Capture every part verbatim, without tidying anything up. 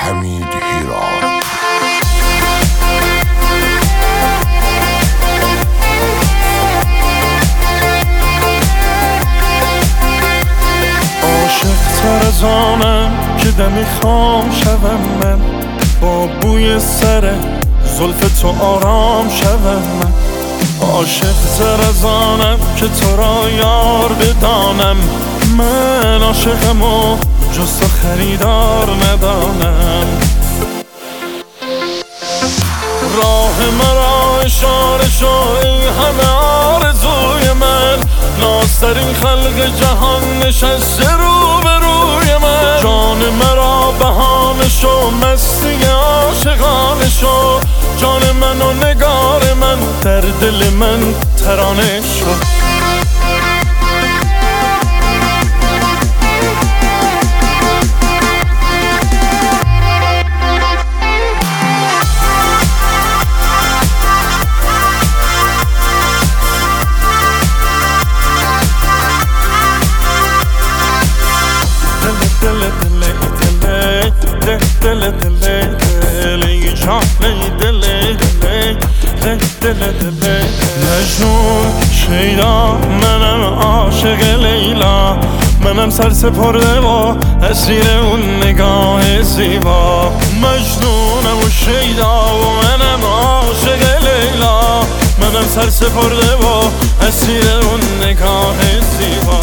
حمید هیراد. عاشق تر از آنم که دمی خام شوم من، با بوی سر زلف تو آرام شوم من. عاشق تر از آنم که تو را یار بدانم، من عاشقم و جز تو خریدار ندانم. راه مرا اشاره شو ای همه آرزوی من، نازترین خلق جهان نشسته رو به روی من. جان مرا بهانه شو، مستی عاشقانه شو، جان من و نگار من، در دل من ترانه شو. دل دل دل جان دل دل دل دل مجنون شیدا، منم عاشق لیلا، منم سر سپرده و اسیر اون نگاه زیبا. مجنونم و شیدا و منم عاشق لیلا، منم سر سپرده و اسیر اون نگاه زیبا.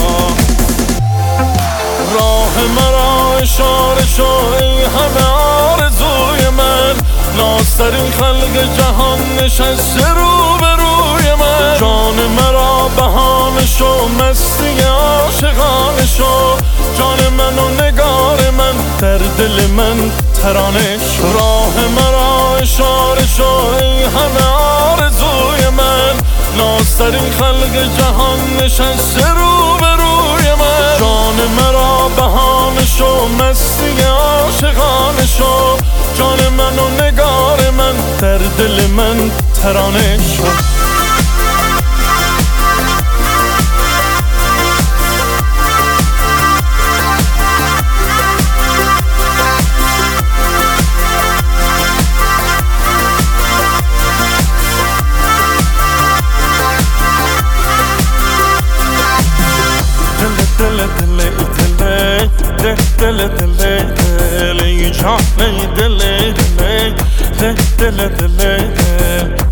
راه مرا اشاره شو ای همه آرزوی من، نازترین خلق جهان نشسته رو به روی من. جان مرا بهانه شو، مستی عاشقانه شو، جان من و نگار من، در دل من ترانه شو. راه مرا اشاره شو ای همه آرزوی من، نازترین خلق جهان نشسته رو به روی من. جان مرا بهانه شو، مستی عاشقانه شو، جان من و نگار من، در دل من ترانه شو. دل دل دل جان دل دل دل دل دل